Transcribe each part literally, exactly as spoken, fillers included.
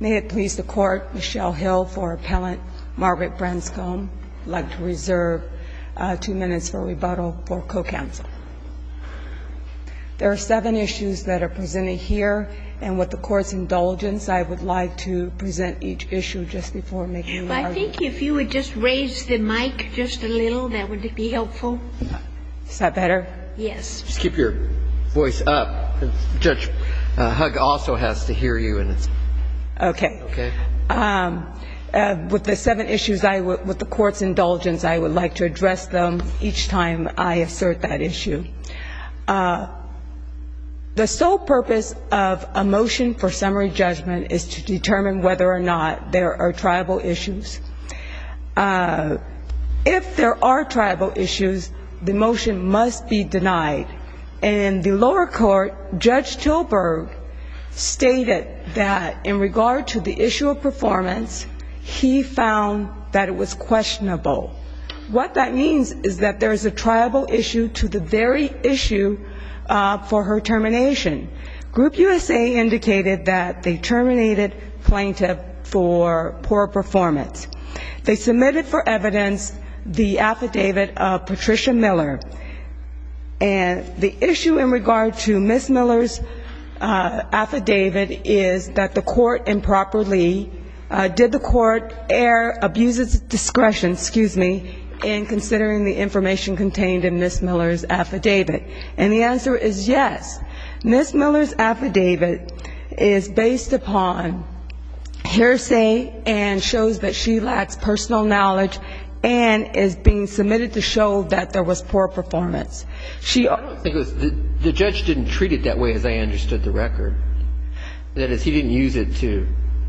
May it please the Court, Michelle Hill for Appellant Margaret Branscombe. I'd like to reserve uh, two minutes for rebuttal for co-counsel. There are seven issues that are presented here, and with the Court's indulgence, I would like to present each issue just before making the argument. I think if you would just raise the mic just a little, that would be helpful. Is that better? Yes. Just keep your voice up. Judge uh, Hugg also has to hear you, and it's okay. Okay. Um, uh, with the seven issues, I w- with the Court's indulgence, I would like to address them each time I assert that issue. Uh, the sole purpose of a motion for summary judgment is to determine whether or not there are triable issues. Uh, if there are triable issues, the motion must be denied. And in the lower court, Judge Tilburg stated that in regard to the issue of performance, he found that it was questionable. What that means is that there is a triable issue to the very issue uh, for her termination. Group U S A indicated that they terminated plaintiff for poor performance. They submitted for evidence the affidavit of Patricia Miller. And the issue in regard to Miz Miller's uh, affidavit is that the court improperly, uh, did the court err, abuse its discretion, excuse me, in considering the information contained in Miz Miller's affidavit? And the answer is yes. Miz Miller's affidavit is based upon hearsay and shows that she lacks personal knowledge and is being submitted to show that there was poor performance. She I don't think it was, the, the judge didn't treat it that way as I understood the record. That is, he didn't use it to,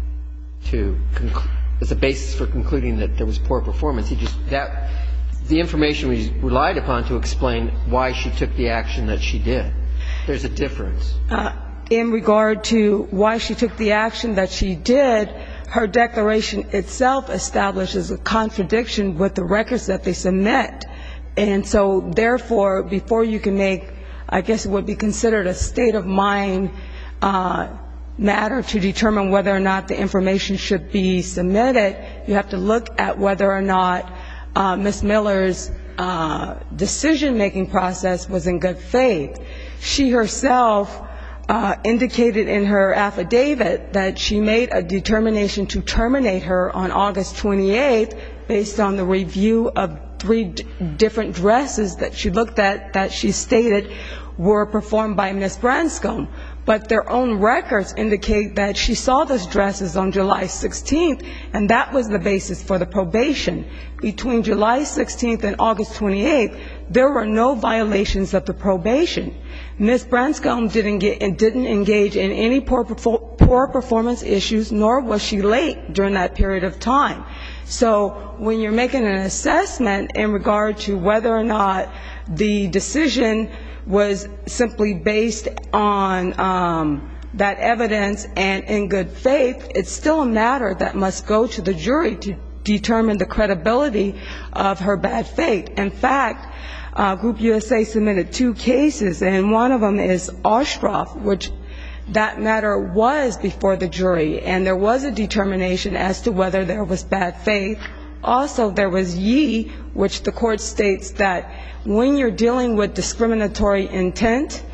to conclu- as a basis for concluding that there was poor performance. He just, that, the information was relied upon to explain why she took the action that she did. There's a difference. Uh, in regard to why she took the action that she did, her declaration itself establishes a contradiction with the records that they submit. And so, therefore, before you can make, I guess it would be considered a state of mind uh, matter to determine whether or not the information should be submitted, you have to look at whether or not uh, Miz Miller's uh, decision-making process was in good faith. She herself Uh, indicated in her affidavit that she made a determination to terminate her on August twenty-eighth based on the review of three d- different dresses that she looked at that she stated were performed by Miz Branscombe. But their own records indicate that she saw those dresses on July sixteenth, and that was the basis for the probation. Between July sixteenth and August twenty-eighth, there were no violations of the probation. Miz Branscombe didn't, get, didn't engage in any poor, poor performance issues, nor was she late during that period of time. So when you're making an assessment in regard to whether or not the decision was simply based on um, that evidence and in good faith, it's still a matter that must go to the jury to determine the credibility of her bad faith. In fact, uh, Group U S A submitted two cases, and one of them is Ostroff, which that matter was before the jury, and there was a determination as to whether there was bad faith. Also, there was Yee, which the court states that when you're dealing with discriminatory intent,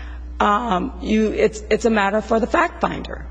um, you, it's, it's a matter for the fact finder.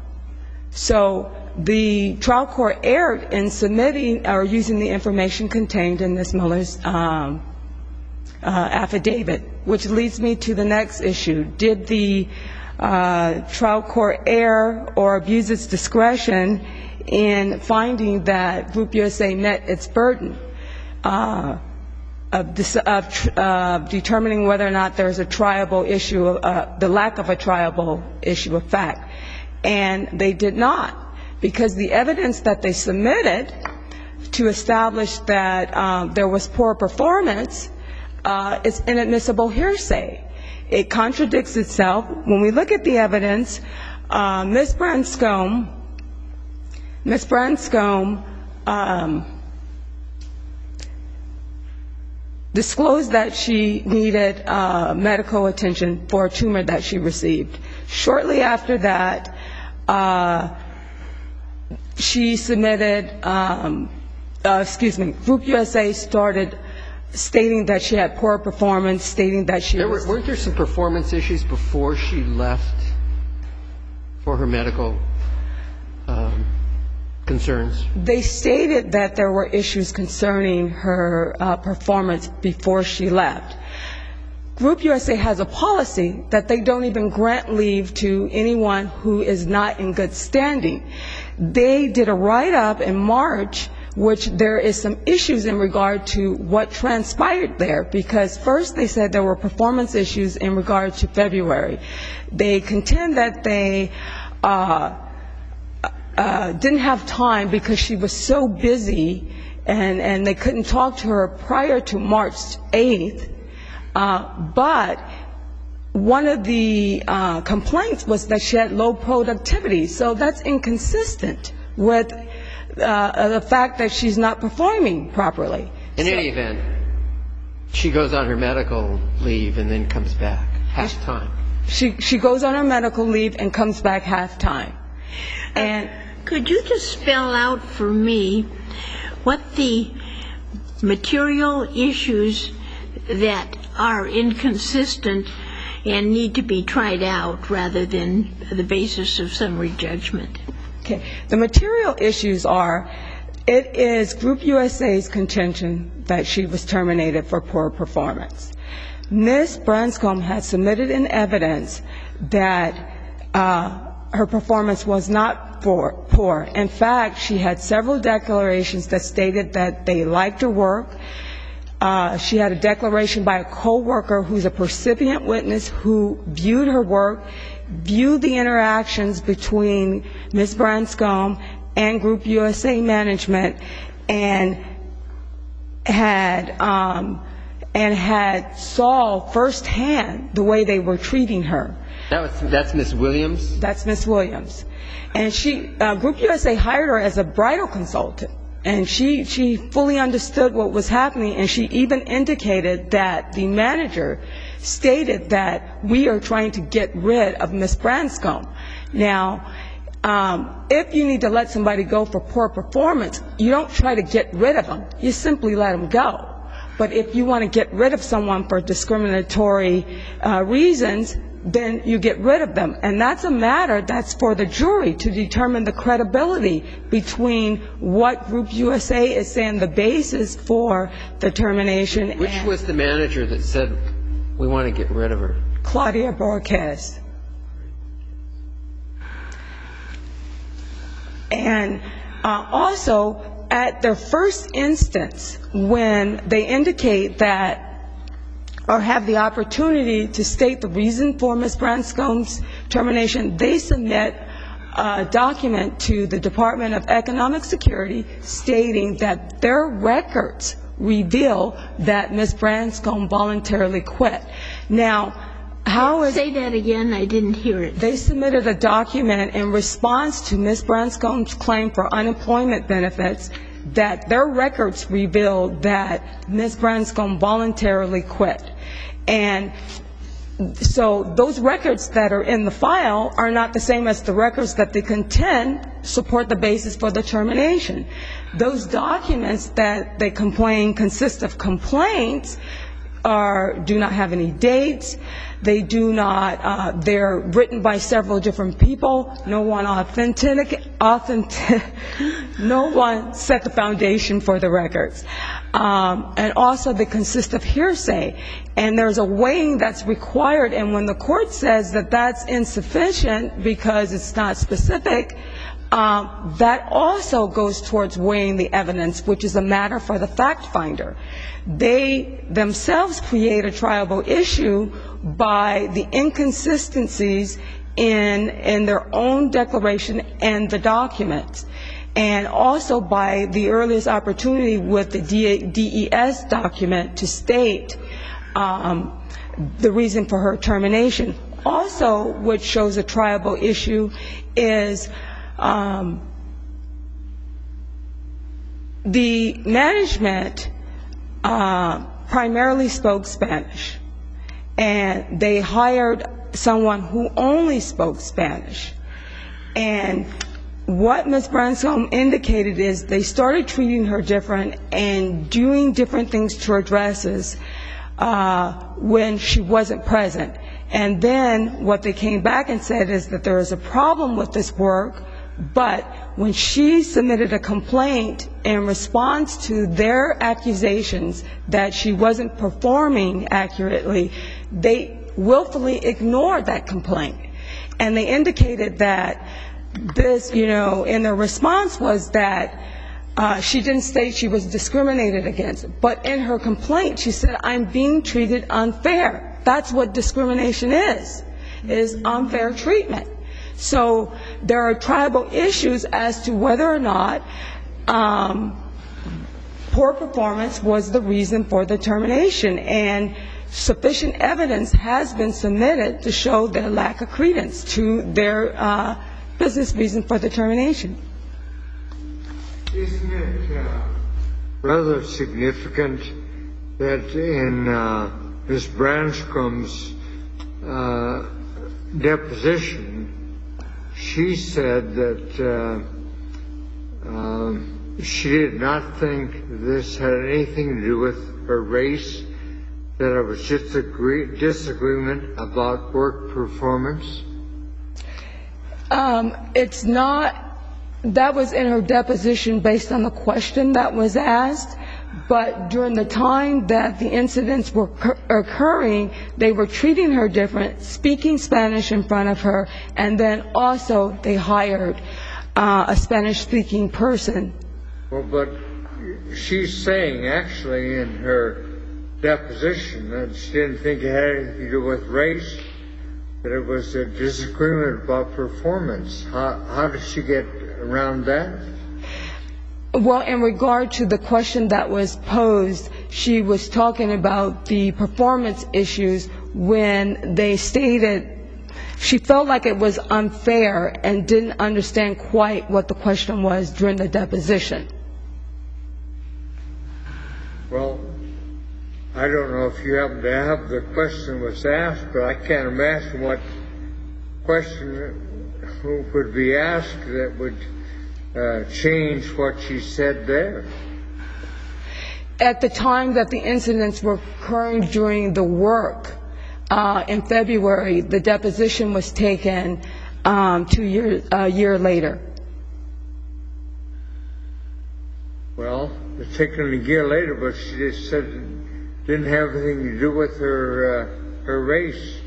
So the trial court erred in submitting or using the information contained in Miz Miller's um, uh, affidavit, which leads me to the next issue. Did the uh, trial court err or abuse its discretion in finding that Group U S A met its burden uh, of, dis- of tr- uh, determining whether or not there's a triable issue, uh, the lack of a triable issue of fact? And they did not, because the evidence that they submitted to establish that um, there was poor performance uh, is inadmissible hearsay. It contradicts itself. When we look at the evidence, uh, Miz Branscombe Miz Branscombe um, disclosed that she needed uh, medical attention for a tumor that she received. Shortly after that, uh, she submitted, um, uh, excuse me, Group U S A started stating that she had poor performance, stating that she there was... Weren't there some performance issues before she left for her medical um, concerns? They stated that there were issues concerning her uh, performance before she left. Group U S A has a policy that they don't even grant leave to anyone who is not in good standing. They did a write-up in March, which there is some issues in regard to what transpired there, because first they said there were performance issues in regard to February. They contend that they uh, uh, didn't have time because she was so busy, and, and they couldn't talk to her prior to March eighth. Uh, but one of the uh, complaints was that she had low productivity, so that's inconsistent with uh, the fact that she's not performing properly. In so, any event, she goes on her medical leave and then comes back half time. She she goes on her medical leave and comes back half time. And could you just spell out for me what the material issues that are inconsistent and need to be tried out rather than the basis of summary judgment? Okay. The material issues are, it is Group U S A's contention that she was terminated for poor performance. Miz Branscombe has submitted in evidence that uh, her performance was not poor, poor. In fact, she had several declarations that stated that they liked her work. Uh, she had a declaration by a co-worker who's a percipient witness who viewed her work, viewed the interactions between Miz Branscombe and Group U S A management, and had um, and had saw firsthand the way they were treating her. That was that's Miz Williams. That's Miz Williams, and she uh, Group U S A hired her as a bridal consultant. And she, she fully understood what was happening, and she even indicated that the manager stated that we are trying to get rid of Miz Branscombe. Now, um, if you need to let somebody go for poor performance, you don't try to get rid of them. You simply let them go. But if you want to get rid of someone for discriminatory uh, reasons, then you get rid of them. And that's a matter that's for the jury to determine the credibility between what Group U S A is saying the basis for the termination. Which was the manager that said, we want to get rid of her? Claudia Borges. And uh, also, at their first instance, when they indicate that or have the opportunity to state the reason for Miz Branscombe's termination, they submit a document to the Department of Economic Security stating that their records reveal that Miz Branscombe voluntarily quit. Now, how is... Say that again, I didn't hear it. They submitted a document in response to Miz Branscombe's claim for unemployment benefits that their records reveal that Miz Branscombe voluntarily quit. And so those records that are in the file are not the same as the records that they contend support the basis for the termination. Those documents that they complain consist of complaints are, do not have any dates. They do not, uh, they're written by several different people. No one authentic, authentic, no one set the foundation for the records. Um, and also they consist of hearsay. And there's a weighing that's required, and when the court says that that's insufficient because it's not specific, um, that also goes towards weighing the evidence, which is a matter for the fact finder. They themselves create a triable issue by the inconsistencies in, in their own declaration and the documents, and also by the earliest opportunity with the D E S document to state um, the reason for her termination. Also, which shows a triable issue is um, the management uh, primarily spoke Spanish, and they hired someone who only spoke Spanish. And what Miz Branscombe indicated is they started treating her different and doing different things to her dresses uh, when she wasn't present. And then what they came back and said is that there is a problem with this work, but when she submitted a complaint in response to their accusations that she wasn't performing accurately, they willfully ignored that complaint. And they indicated that this, you know, and their response was that uh, she didn't state she was discriminated against. But in her complaint, she said, I'm being treated unfair. That's what discrimination is, is unfair treatment. So there are tribal issues as to whether or not um, poor performance was the reason for the termination. And sufficient evidence has been submitted to show their lack of credence to their uh, business reason for the termination. Isn't it uh, rather significant that in uh, Miz Branscombe's uh, deposition, she said that uh, uh, she did not think this had anything to do with her race, that it was just a disagreement about work performance? Um, it's not. That was in her deposition based on the question that was asked. But during the time that the incidents were occurring, they were treating her different, speaking Spanish in front of her, and then also they hired uh, a Spanish-speaking person. Well, but she's saying actually in her deposition that she didn't think it had anything to do with race, that it was a disagreement about performance. How, how did she get around that? Well, in regard to the question that was posed, she was talking about the performance issues when they stated she felt like it was unfair and didn't understand quite what the question was during the deposition. Well, I don't know if you happen to have the question was asked, but I can't imagine what question would be asked that would uh, change what she said there. At the time that the incidents were occurring during the work uh, in February, the deposition was taken um, two years a year later. Well, it was taken a year later, but she just said it didn't have anything to do with her uh, her race.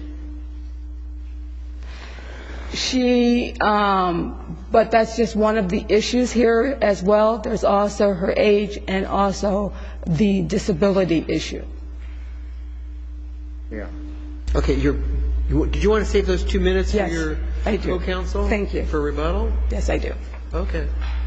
She, um, but that's just one of the issues here as well. There's also her age and also the disability issue. Yeah. Okay, you're, you, did you want to save those two minutes Yes, for your I do. co-counsel? Thank you. For rebuttal? Yes, I do. Okay.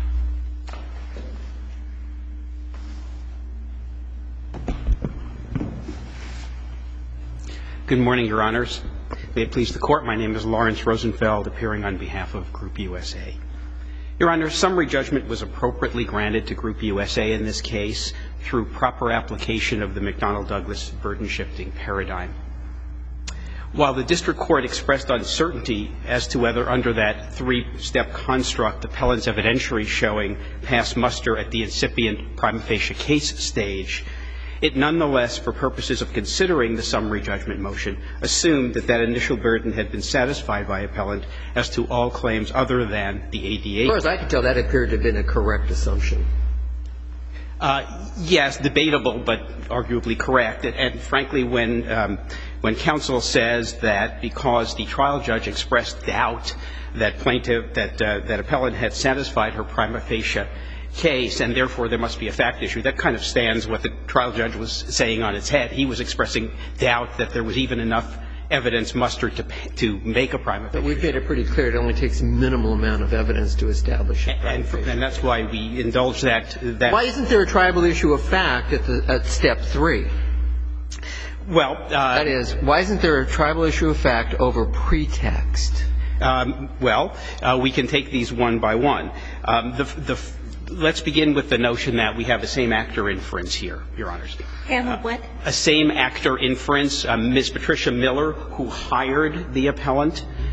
Good morning, Your Honors. May it please the Court, my name is Lawrence Rosenfeld, appearing on behalf of Group U S A. Your Honor, summary judgment was appropriately granted to Group U S A in this case through proper application of the McDonnell-Douglas burden-shifting paradigm. While the district court expressed uncertainty as to whether under that three-step construct appellant's evidentiary showing passed muster at the incipient prima facie case stage, it nonetheless, for purposes of considering the summary judgment motion, assumed that that initial burden had been satisfied by appellant as to all claims other than the A D A. As far as I can tell, that appeared to have been a correct assumption. Uh, yes, debatable, but arguably correct. And, and frankly, when um, when counsel says that because the trial judge expressed doubt that plaintiff that uh, that appellant had satisfied her prima facie case, and therefore there must be a fact issue, that kind of stands what the trial judge was saying on its head. He was expressing doubt that there was even enough evidence mustered to to make a prima facie. But we've made it pretty clear it only takes a minimal amount of evidence to establish a prima facie. And, and that's why we indulge that. that Why isn't there a tribal issue of fact at, the, at step three? Well, uh, that is, why isn't there a tribal issue of fact over pretext? Um, well, uh, we can take these one by one. Um, the, the Let's begin with the notion that we have a same-actor inference here, Your Honors. And uh, what? A same-actor inference. Uh, Miz Patricia Miller, who hired the appellant,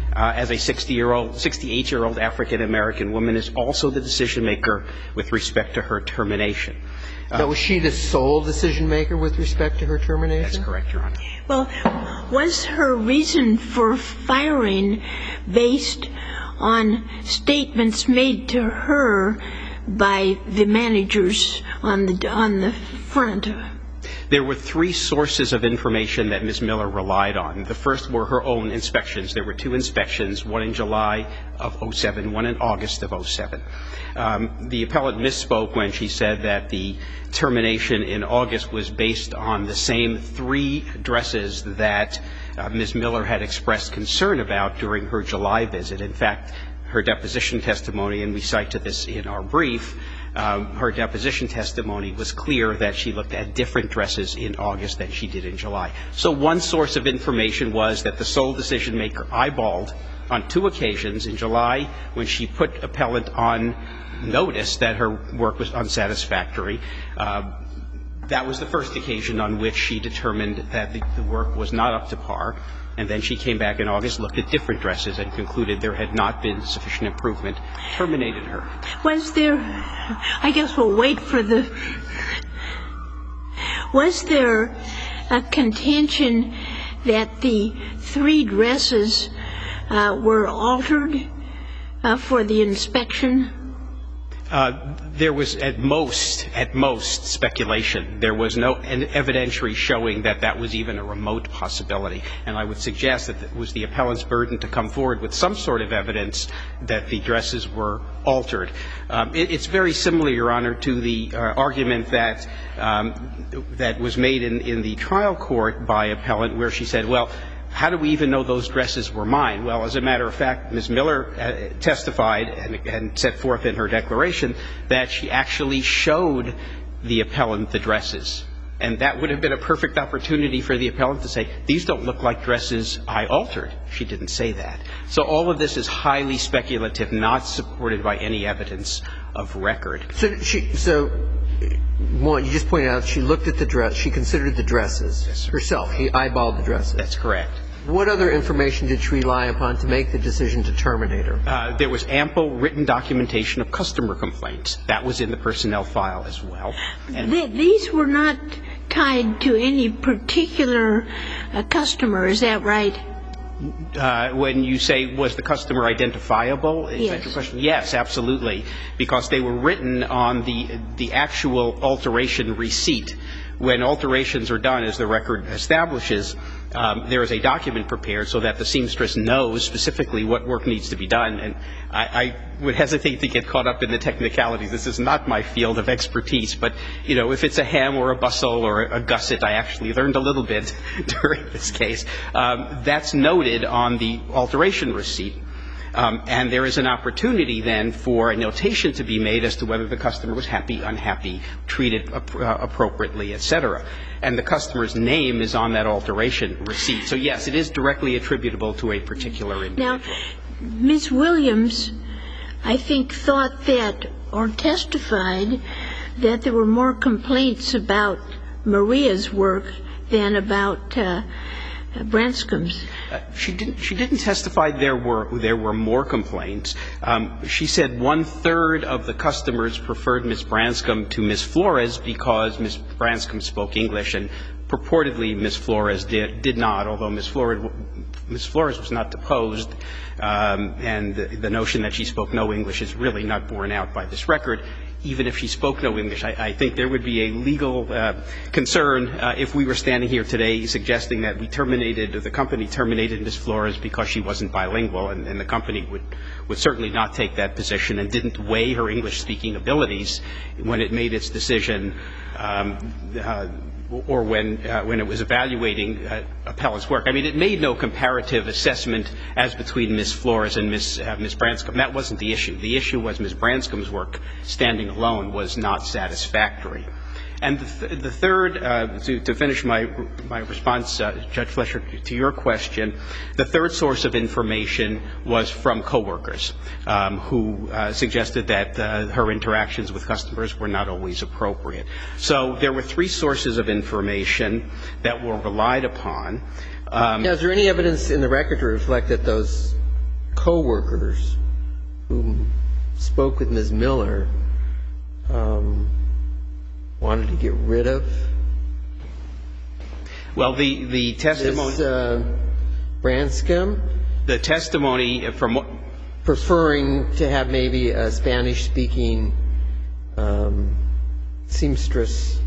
uh, as a sixty-year-old, sixty-eight-year-old African-American woman, is also the decision-maker with respect to her termination. Uh, now, was she the sole decision-maker with respect to her termination? That's correct, Your Honor. Well, was her reason for firing based on statements made to her by the managers on the on the front? There were three sources of information that Miz Miller relied on. The first were her own inspections. There were two inspections, one in July of oh seven, one in August of oh seven. Um, the appellant misspoke when she said that the termination in August was based on the same three dresses that uh, Miz Miller had expressed concern about during her July visit. In fact, her deposition testimony, and we cite to this in our brief, Um, her deposition testimony was clear that she looked at different dresses in August than she did in July. So one source of information was that the sole decision-maker eyeballed on two occasions in July when she put appellant on notice that her work was unsatisfactory. Uh, that was the first occasion on which she determined that the, the work was not up to par. And then she came back in August, looked at different dresses, and concluded there had not been sufficient improvement, terminated her. Was there, I guess we'll wait for the, was there a contention that the three dresses uh, were altered uh, for the inspection? Uh, there was at most, at most, speculation. There was no evidentiary showing that that was even a remote possibility. And I would suggest that it was the appellant's burden to come forward with some sort of evidence that the dresses were altered. Um, it, it's very similar, Your Honor, to the uh, argument that um, that was made in, in the trial court by appellant, where she said, well, how do we even know those dresses were mine? Well, as a matter of fact, Miz Miller uh, testified and, and set forth in her declaration that she actually showed the appellant the dresses. And that would have been a perfect opportunity for the appellant to say, these don't look like dresses I altered. She didn't say that. So all of this is highly speculative, not supported by any evidence of record. So she, so one, you just pointed out she looked at the dress, she considered the dresses Yes, sir. herself. He eyeballed the dresses. That's correct. What other information did she rely upon to make the decision to terminate her? Uh, there was ample written documentation of customer complaints. That was in the personnel file as well. And Th- these were not tied to any particular uh, customer, is that right? Uh, when you say, was the customer identifiable? Is Yes. that your question? Yes, absolutely. Because they were written on the the actual alteration receipt. When alterations are done, as the record establishes, um, there is a document prepared so that the seamstress knows specifically what work needs to be done. And I, I would hesitate to get caught up in the technicalities. This is not my field of expertise. But, you know, if it's a hem or a bustle or a gusset, I actually learned a little bit during this case. Um, that's noted on the alteration receipt. Um, and there is an opportunity then for a notation to be made as to whether the customer was happy, unhappy, treated uh, appropriately, et cetera. And the customer's name is on that alteration receipt. So, yes, it is directly attributable to a particular individual. Now, Miz Williams, I think, thought that, or testified, that there were more complaints about Maria's work than about uh, Branscom's. Uh, she didn't. She didn't testify there were there were more complaints. Um, she said one third of the customers preferred Miz Branscom to Miz Flores because Miz Branscom spoke English, and purportedly Miz Flores did did not. Although Miz Flores Miz Flores was not deposed, um, and the, the notion that she spoke no English is really not borne out by this record. Even if she spoke no English, I, I think there would be a legal uh, concern uh, if we were standing here today suggesting that we terminated, or the company terminated Miz Flores because she wasn't bilingual, and, and the company would, would certainly not take that position and didn't weigh her English-speaking abilities when it made its decision, um, uh, or when uh, when it was evaluating uh, appellant's work. I mean, it made no comparative assessment as between Miz Flores and Miz Uh, Miz Branscom. That wasn't the issue. The issue was Miz Branscom's work, standing alone, was not satisfactory. And the, th- the third, uh, to, to finish my my response, uh, Judge Fletcher, to your question, the third source of information was from coworkers um, who uh, suggested that uh, her interactions with customers were not always appropriate. So there were three sources of information that were relied upon. Um, now, is there any evidence in the record to reflect that those coworkers who spoke with Miz Miller um, wanted to get rid of Well, the, the testimony... Miz Uh, Branscombe? The testimony from what... Preferring to have maybe a Spanish-speaking um, seamstress.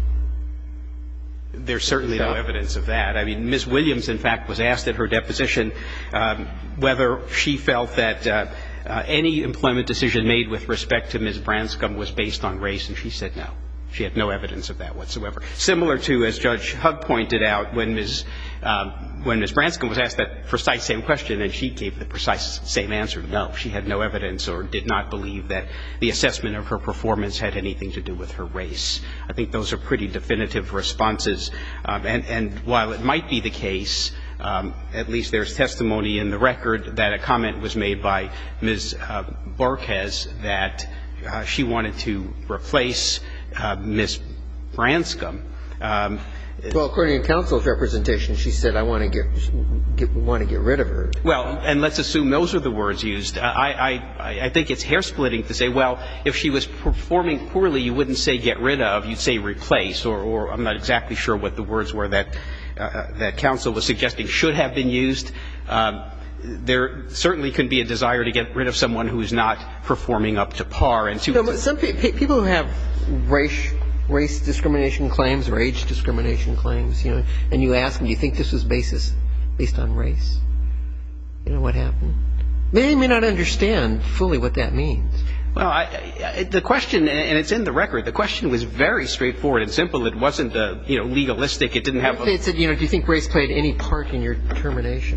There's certainly no evidence of that. I mean, Miz Williams, in fact, was asked at her deposition um, whether she felt that uh, uh, any employment decision made with respect to Miz Branscombe was based on race, and she said no. She had no evidence of that whatsoever. Similar to, as Judge Hugg pointed out, when Miz Um, when Miz Branscombe was asked that precise same question, and she gave the precise same answer, no, she had no evidence or did not believe that the assessment of her performance had anything to do with her race. I think those are pretty definitive responses. Um, and, and while it might be the case, um, at least there's testimony in the record that a comment was made by Miz Uh, Borges that uh, she wanted to replace uh, Miz Branscombe. Um, Well, according to counsel's representation, she said, I want to get, get want to get rid of her. Well, and let's assume those are the words used. I, I, I think it's hair-splitting to say, well, if she was performing poorly, you wouldn't say get rid of, you'd say replace, or, or I'm not exactly sure what the words were that, uh, that counsel was suggesting should have been used. Um, there certainly can be a desire to get rid of someone who is not performing up to par. And to, no, some pe- pe- people who have race race discrimination claims or age discrimination claims, you know, and you ask them, do you think this was basis based on race? You know what happened? They may not understand fully what that means. Well, I, I, the question, and it's in the record, the question was very straightforward and simple. It wasn't, uh, you know, legalistic. It didn't have a... They said, you know, do you think race played any part in your termination?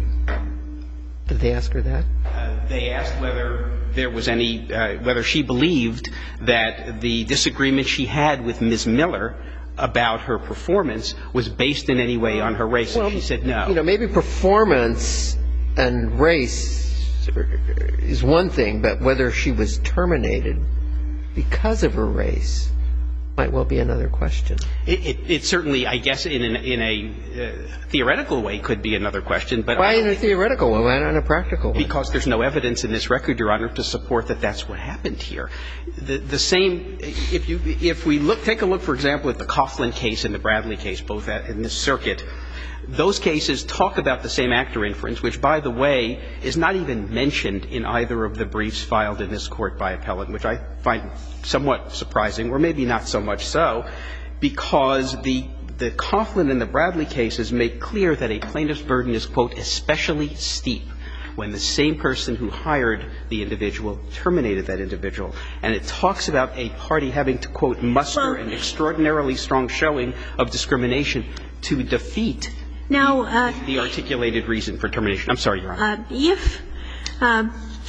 Did they ask her that? Uh, they asked whether there was any, uh, whether she believed that the disagreement she had with Miz Miller about her performance was based in any way on her race, well, and she said no. You know, maybe performance and race is one thing, but whether she was terminated because of her race might well be another question. It, it, it certainly, I guess, in, an, in a uh, theoretical way could be another question. But why in a theoretical way? Why not in a practical way? Because there's no evidence in this record, Your Honor, to support that that's what happened here. The, the same, if you, if we look, take a look, for example, at the Coughlin case and the Bradley case, both at, in this circuit, those cases talk about the same actor inference, which, by the way, is not even mentioned in either of the briefs filed in this court by appellant, which I find somewhat surprising, or maybe not so much so, because the the Coughlin and the Bradley cases make clear that a plaintiff's burden is, quote, especially steep when the same person who hired the individual terminated that individual. And it talks about a party having to, quote, muster an extraordinarily strong showing of discrimination to defeat Now, uh, the articulated reason for termination. I'm sorry, Your Honor. Uh, if uh,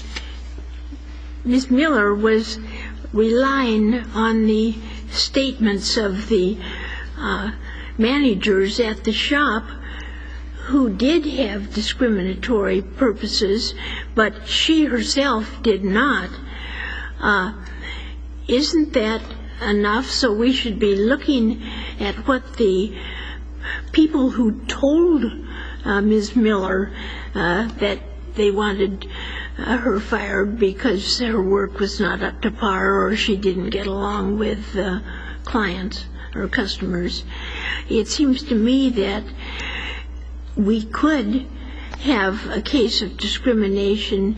Miz Miller was relying on the statements of the uh, managers at the shop who did have discriminatory purposes, but she herself did not, uh, isn't that enough? So we should be looking at what the people who told uh, Miz Miller uh, that they wanted uh, her fired because her work was not up to par or she didn't get along with uh, clients or customers. It seems to me that we could have a case of discrimination.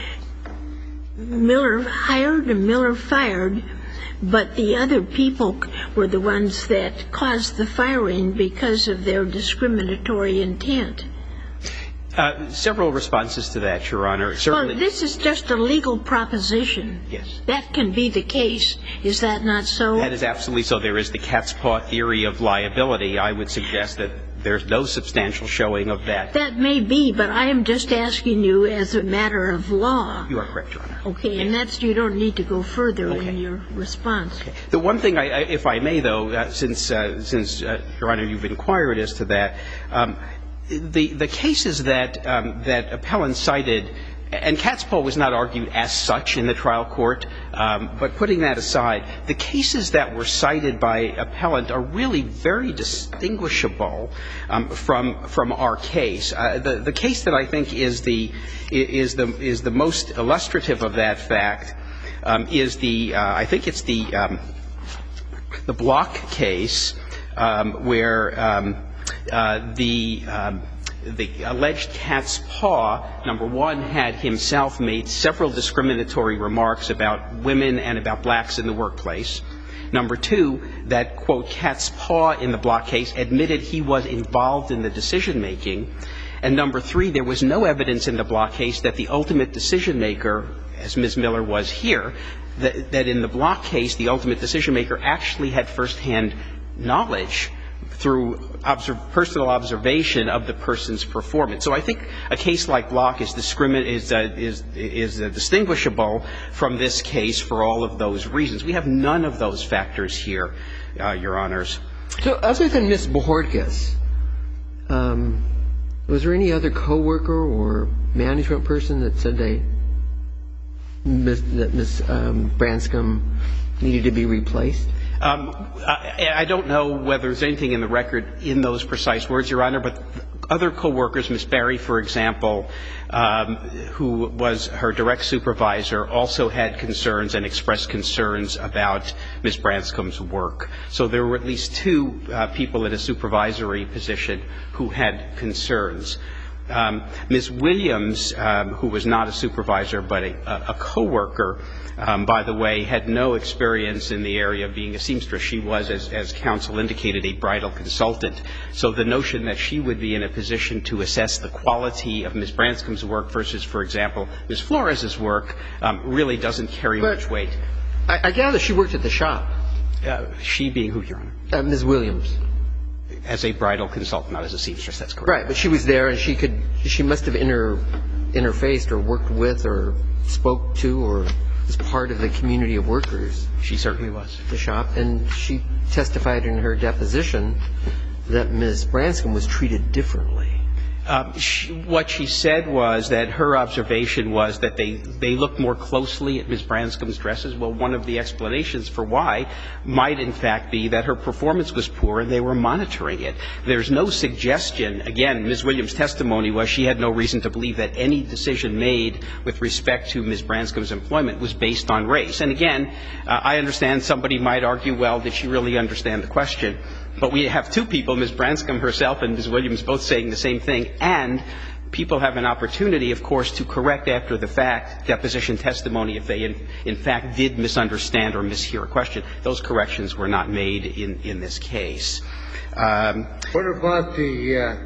Miller hired and Miller fired, but the other people were the ones that caused the firing because of their discriminatory intent. Uh, several responses to that, Your Honor. Certainly. Well, this is just a legal proposition. Yes. That can be the case. Is that not so? That is absolutely so. There is the cat's paw theory of liability. I would suggest that there's no substantial showing of that. That may be, but I am just asking you as a matter of law. You are correct, Your Honor. Okay, yes. and that's, you don't need to go further okay. in your response. Okay. The one thing, I, I, if I may, though, uh, since, uh, since uh, Your Honor, you've inquired as to that, um, the, the cases that, um, that appellant cited and cat's paw was not argued as such in the trial court, um, but putting that aside, the cases that were cited by appellant are really very distinguishable um, from from our case. Uh, the the case that I think is the is the is the most illustrative of that fact um, is the uh, I think it's the um, the Block case um, where um, uh, the um, the alleged cat's paw, number one, had himself made several discriminatory remarks about women and about blacks in the workplace. Number two, that, quote, cat's paw in the Block case admitted he was involved in the decision-making. And number three, there was no evidence in the Block case that the ultimate decision-maker, as Miz Miller was here, that, that in the Block case, the ultimate decision-maker actually had firsthand knowledge through observ- personal observation of the person's performance. So I think a case like Block is discrimin- is uh, is is uh, distinguishable from this case for all of those reasons. We have none of those factors here, uh, Your Honors. So other than Miz Bohorquez, um, was there any other coworker or management person that said they Miz that Miz Um, Branscombe needed to be replaced? Um, I, I don't know whether there's anything in the record in those precise words, Your Honor, but other coworkers, Miz Barry, for example, um, who was her direct supervisor, also had concerns and expressed concerns about Miz Branscombe's work. So there were at least two uh, people in a supervisory position who had concerns. Um, Miz Williams, um, who was not a supervisor but a, a coworker, um, by the way, had no experience in the area of being a seamstress. She was, as, as counsel indicated, a bridal consultant. So the notion that she would be in a position to assess the quality of Miz Branscombe's work versus, for example, Miz Flores's work um, really doesn't carry but much weight. I, I gather she worked at the shop. Uh, she being who, Your Honor? Uh, Miz Williams. As a bridal consultant, not as a seamstress, that's correct. Right, but she was there, and she could, she must have inter, interfaced or worked with or spoke to or was part of the community of workers. She certainly was. The shop, and she testified in her deposition that Miz Branscombe was treated differently. Um, she, what she said was that her observation was that they, they looked more closely at Miz Branscombe's dresses. Well, one of the explanations for why might, in fact, be that her performance was poor and they were monitoring it. There's no suggestion, again, Miz Williams' testimony was she had no reason to believe that any decision made with respect to Miz Branscombe's employment was based on race. And again, uh, I understand somebody might argue, well, did she really understand the question? But we have two people, Miz Branscombe herself and Miz Williams, both saying the same thing. And people have an opportunity, of course, to correct after the fact deposition testimony if they, in, in fact, did misunderstand or mishear a question. Those corrections were not made in, in this case. Um, what about the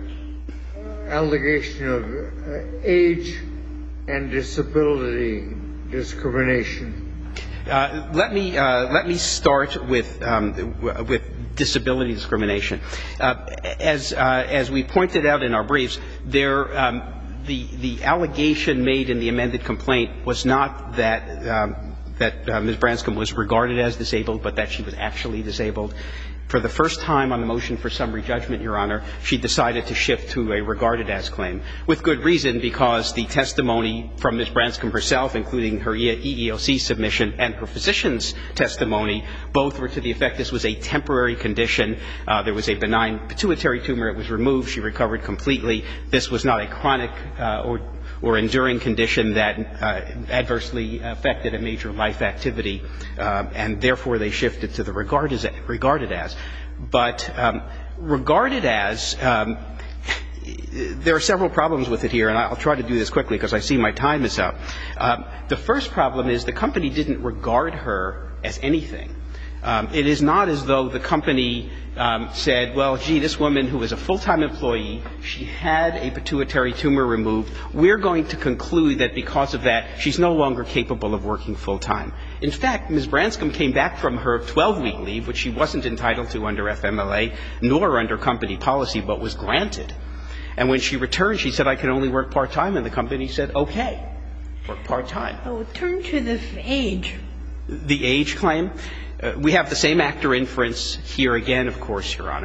uh, allegation of uh, age and disability discrimination? Uh, let me uh, let me start with um, with disability discrimination. Uh, as uh, as we pointed out in our briefs, there um, the the allegation made in the amended complaint was not that um, that uh, Miz Branscombe was regarded as disabled, but that she was actually disabled. For the first time on the motion for summary judgment, Your Honor, she decided to shift to a regarded as claim, with good reason, because the testimony from Miz Branscombe herself, including her E E O C submission and her physician's testimony, both were to the effect this was a temporary condition. Uh, there was a benign pituitary tumor. It was removed. She recovered completely. This was not a chronic uh, or or enduring condition that uh, adversely affected a major life activity, uh, and therefore they shifted to the regarded as. Regarded as. But um, regarded as, um, there are several problems with it here, and I'll try to do this quickly because I see my time is up. Um, the first problem is the company didn't regard her as anything. Um, it is not as though the company um, said, well, gee, this woman who is a full-time employee, she had a pituitary tumor removed. We're going to conclude that because of that, she's no longer capable of working full-time. In fact, Miz Branscombe came back from her twelve-week leave, which she wasn't entitled to under F M L A, nor under company policy, but was granted. And when she returned, she said, I can only work part-time. And the company said, okay, work part-time. Oh, turn to the age. The age claim? Uh, we have the same actor inference here again, of course, Your Honor.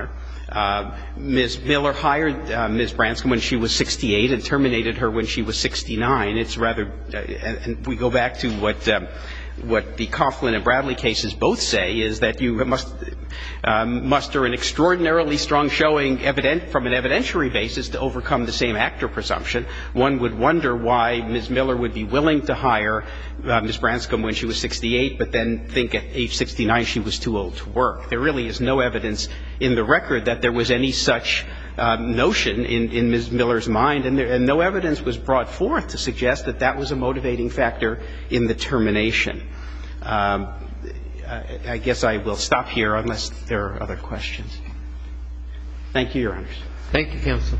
Uh, Miz Miller hired uh, Miz Branscombe when she was sixty-eight and terminated her when she was sixty-nine. It's rather, uh, and, and we go back to what um, what the Coughlin and Bradley cases both say, is that you must um, muster an extraordinarily strong showing evident, from an evidentiary basis to overcome the same actor presumption. One would wonder why Miz Miller would be willing to hire uh, Miz Branscombe when she was sixty-eight, but then think at age sixty-nine she was too old to work. There really is no evidence in the record that there was any such um, notion in, in Miz Miller's mind, and, there, and no evidence was brought forth to suggest that that was a motivating factor in the termination. Um, I, I guess I will stop here unless there are other questions. Thank you, Your Honors. Thank you, counsel.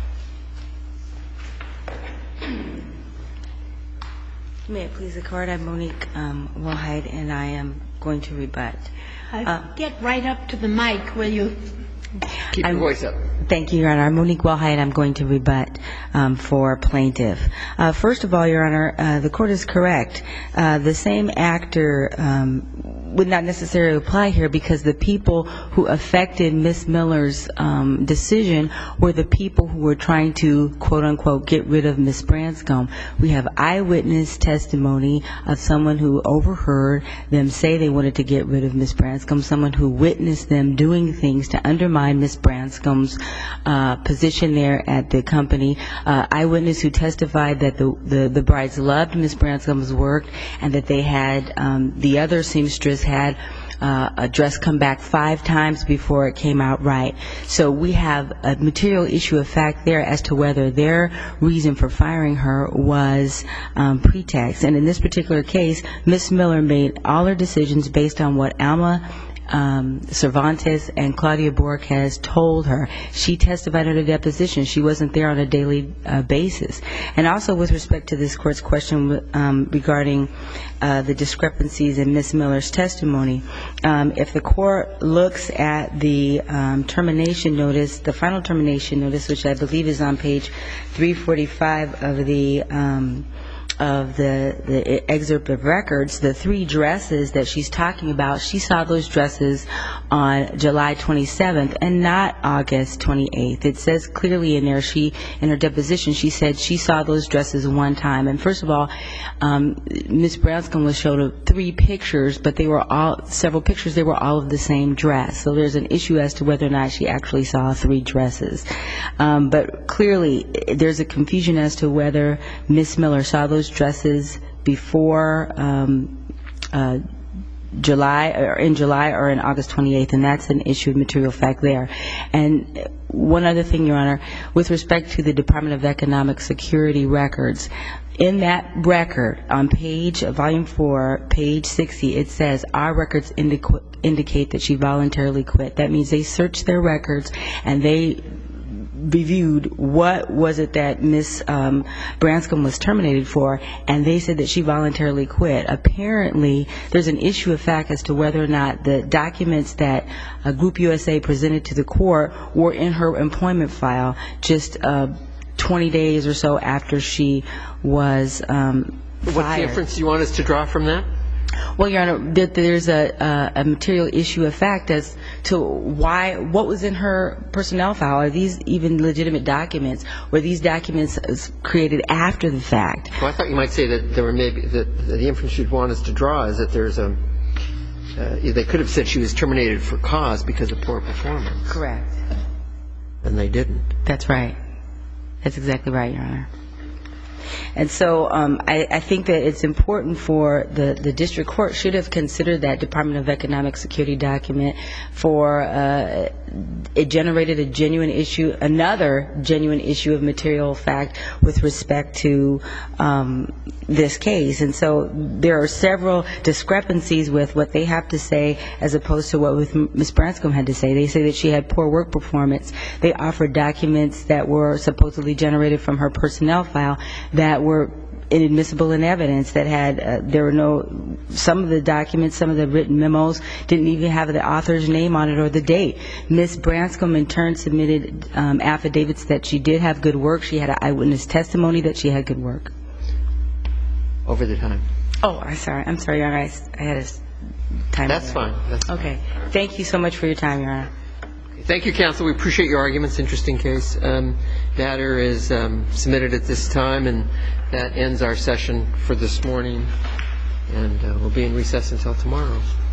May it please the Court, I'm Monique um, Wilhite, and I am going to rebut. Uh, get right up to the mic, will you? Keep your I'm, voice up. Thank you, Your Honor. I'm Monique Wilhite. I'm going to rebut um, for plaintiff. Uh, first of all, Your Honor, uh, the Court is correct. Uh, the same actor um, would not necessarily apply here, because the people who affected Miss Miller's um, decision were the people who were trying to, quote unquote, get rid of Miss Branscombe. We have eyewitness testimony of someone who overheard them say they wanted to get rid of Miss Branscombe, someone who witnessed them doing things to undermine Miss Branscombe's uh, position there at the company. Uh, eyewitness who testified that the, the, the brides loved Miss Branscombe's work, and that they had, um, the other seamstress had uh, a dress come back five times before it came out right. So we have a material issue of fact there as to whether their reason for firing her was um, pretext. And in this particular case, Miss Miller made all her decisions based on what Alma Um, Cervantes and Claudia Borges told her. She testified at a deposition. She wasn't there on a daily uh, basis. And also with respect to this Court's question um, regarding uh, the discrepancies in Miss Miller's testimony, um, if the Court looks at the um, termination notice, the final termination notice, which I believe is on page three forty-five of the um, of the, the excerpt of records, the three dresses that she's talking about, she saw those dresses on July twenty-seventh and not August twenty-eighth. It says clearly in there, she, in her deposition, she said she saw those dresses one time. And first of all, um, Miss Branscombe was showed three pictures, but they were all, several pictures, they were all of the same dress. So there's an issue as to whether or not she actually saw three dresses. Um, but clearly, there's a confusion as to whether Miss Miller saw those dresses before um, uh, July, or in July, or in August twenty-eighth, and that's an issue of material fact there. And one other thing, Your Honor, with respect to the Department of Economic Security records, in that record, on page, volume four, page sixty, it says, our records indica- indicate that she voluntarily quit. That means they searched their records and they reviewed what was it that Miss um, Branscombe was terminated for, and they said that she voluntarily quit. Apparently, there's an issue of fact as to whether or not the documents that uh, Group U S A presented to the Court were in her employment file just uh, twenty days or so after she was um, fired. What's the inference you want us to draw from that? Well, Your Honor, that there's a, a, a material issue of fact as to why, what was in her personnel file. Are these even legitimate documents? Were these documents created after the fact? Well, I thought you might say that there were maybe, that the inference you'd want us to draw is that there's a, uh, they could have said she was terminated for cause because of poor performance. Correct. And they didn't. That's right. That's exactly right, Your Honor. And so um, I, I think that it's important for the, the district court should have considered that Department of Economic Security document for uh, it generated a genuine issue, another genuine issue of material fact with respect to um, this case. And so there are several discrepancies with what they have to say as opposed to what Miz Branscombe had to say. They say that she had poor work performance. They offered documents that were supposedly generated from her personnel file that were inadmissible in evidence, that had, uh, there were no, some of the documents, some of the written memos didn't even have the author's name on it or the date. Miz Branscombe in turn submitted um, affidavits that she did have good work. She had an eyewitness testimony that she had good work. Over the time. Oh, I'm sorry. I'm sorry, Your Honor. I, I had a time. That's fine. That's fine. Okay. Thank you so much for your time, Your Honor. Okay. Thank you, counsel. We appreciate your arguments. Interesting case. Um, matter is um, submitted at this time, and that ends our session for this morning. And uh, we'll be in recess until tomorrow.